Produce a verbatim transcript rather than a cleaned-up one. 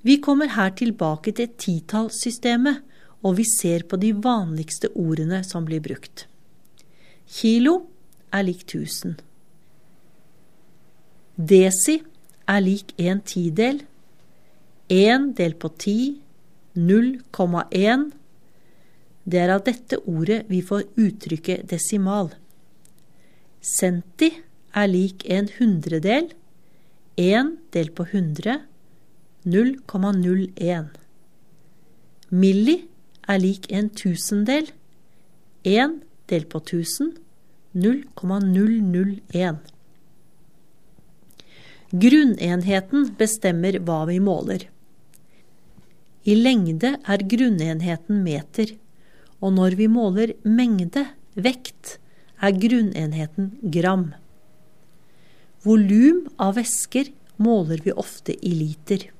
Vi kommer her tilbake til titallssystemet, og vi ser på de vanligste ordene som blir brukt. Kilo er lik tusen. Desi er lik en tidel. En del på ti, null komma en. Det er av dette ordet vi får uttrykket desimal. Centi er lik en hundredel. En del på hundre, null komma null en. Milli er lik en tusendel. En del på tusen, null komma null null en. Grunnenheten bestemmer hva vi måler. I lengde er grunnenheten meter, og når vi måler mengde, vekt, er grunnenheten gram. Volum av væsker måler vi ofte i liter.